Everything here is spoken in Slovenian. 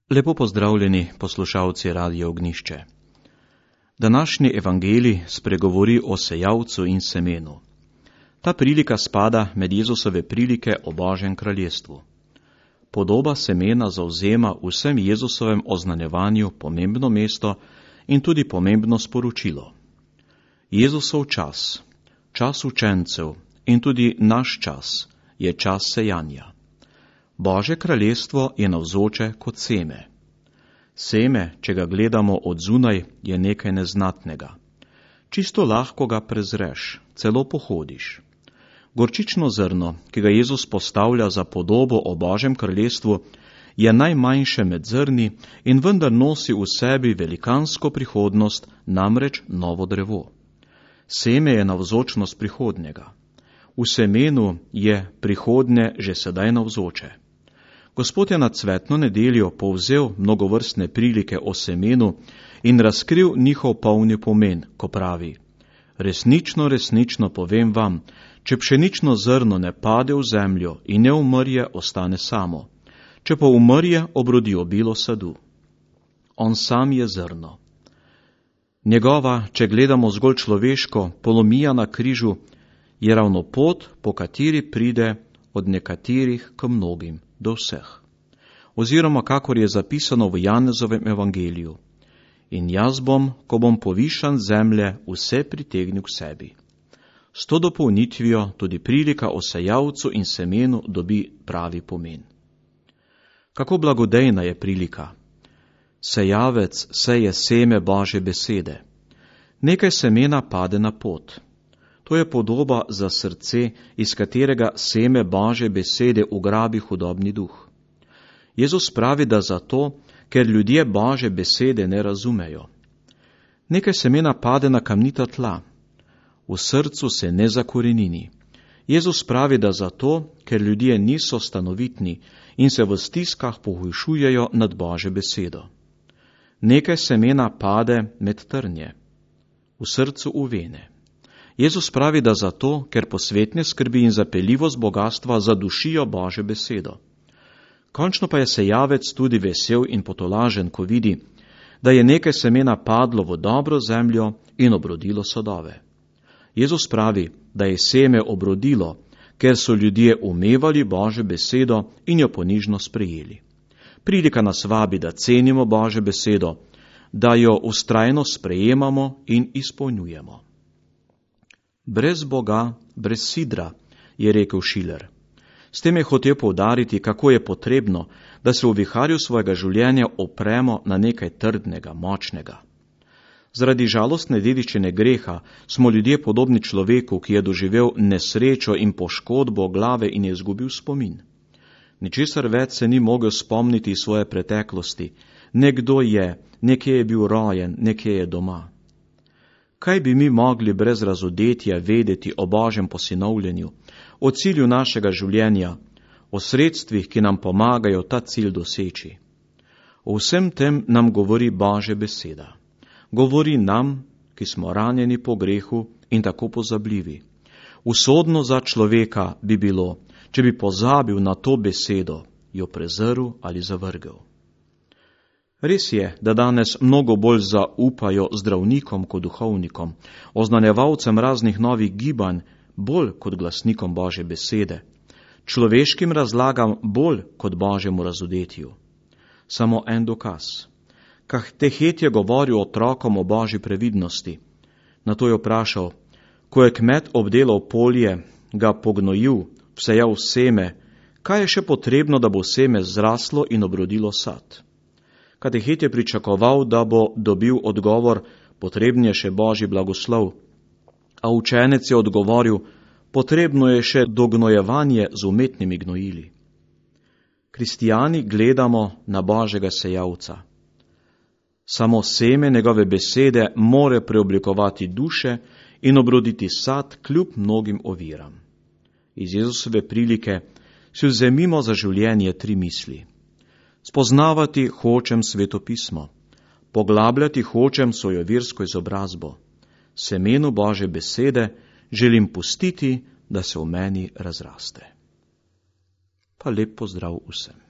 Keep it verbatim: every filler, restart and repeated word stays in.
Lepo pozdravljeni poslušalci Radia Ognjišče. Današnji evangelij spregovori o sejavcu in semenu. Ta prilika spada med Jezusove prilike o Božjem kraljestvu. Podoba semena zavzema v vsem Jezusovem oznanjevanju pomembno mesto in tudi pomembno sporočilo. Jezusov čas, čas učencev in tudi naš čas je čas sejanja. Božje kraljestvo je navzoče kot seme. Seme, če ga gledamo od zunaj, je nekaj neznatnega. Čisto lahko ga prezreš, celo pohodiš. Gorčično zrno, ki ga Jezus postavlja za podobo o Božjem kraljestvu, je najmanjše med zrni in vendar nosi v sebi velikansko prihodnost, namreč novo drevo. Seme je navzočnost prihodnjega. V semenu je prihodnje že sedaj navzoče. Gospod je na cvetno nedeljo povzel mnogovrstne prilike o semenu in razkril njihov polni pomen, ko pravi: Resnično, resnično povem vam, če pšenično zrno ne pade v zemljo in ne umrje, ostane samo. Če pa umrje, obrodi obilo sadu. On sam je zrno. Njegova, če gledamo zgolj človeško, polomija na križu, je ravno pot, po kateri pride od nekaterih k mnogim, do vseh. Oziroma, kakor je zapisano v Janezovem evangeliju: In jaz bom, ko bom povišan zemlje, vse pritegnil k sebi. S to dopolnitvijo tudi prilika o sejavcu in semenu dobi pravi pomen. Kako blagodejna je prilika! Sejavec seje seme Božje besede. Nekaj semena pade na pot. To je podoba za srce, iz katerega seme Božje besede ugrabi hudobni duh. Jezus pravi, da zato, ker ljudje Božje besede ne razumejo. Nekaj semena pade na kamnita tla. V srcu se ne zakorenini. Jezus pravi, da zato, ker ljudje niso stanovitni in se v stiskah pohujšujejo nad Božjo besedo. Nekaj semena pade med trnje. V srcu uvene. Jezus pravi, da zato, ker posvetne skrbi in zapeljivost bogatstva zadušijo Božjo besedo. Končno pa je sejavec tudi vesel in potolažen, ko vidi, da je nekaj semena padlo v dobro zemljo in obrodilo sadove. Jezus pravi, da je seme obrodilo, ker so ljudje umevali Božjo besedo in jo ponižno sprejeli. Prilika nas vabi, da cenimo Božjo besedo, da jo vztrajno sprejemamo in izpolnjujemo. Brez Boga, brez sidra, je rekel Schiller. S tem je hotel poudariti, kako je potrebno, da se v viharju svojega življenja opremo na nekaj trdnega, močnega. Zaradi žalostne dediščine greha smo ljudje podobni človeku, ki je doživel nesrečo in poškodbo glave in je izgubil spomin. Ničesar več se ni mogel spomniti svoje preteklosti. Nekdo je, nekje je bil rojen, nekje je doma. Kaj bi mi mogli brez razodetja vedeti o Božjem posinovljenju, o cilju našega življenja, o sredstvih, ki nam pomagajo ta cilj doseči? O vsem tem nam govori Božja beseda. Govori nam, ki smo ranjeni po grehu in tako pozabljivi. Usodno za človeka bi bilo, če bi pozabil na to besedo, jo prezrl ali zavrgel. Res je, da danes mnogo bolj zaupajo zdravnikom kot duhovnikom, oznanjevalcem raznih novih gibanj, bolj kot glasnikom Božje besede, človeškim razlagam bolj kot Božjemu razodetju. Samo en dokaz. Katehet je govoril otrokom o Božji previdnosti. Nato je vprašal: Ko je kmet obdelal polje, ga pognojil, vsejal seme, kaj je še potrebno, da bo seme zraslo in obrodilo sad? Katehet je pričakoval, da bo dobil odgovor: Potreben je še Božji blagoslov. A učenec je odgovoril: Potrebno je še dognojevanje z umetnimi gnojili. Kristijani gledamo na Božjega sejavca. Samo seme njegove besede more preoblikovati duše in obroditi sad kljub mnogim oviram. Iz Jezusove prilike si vzemimo za življenje tri misli. Spoznavati hočem svetopismo, poglabljati hočem svojo versko izobrazbo, semenu Božje besede želim pustiti, da se v meni razraste. Pa lep pozdrav vsem.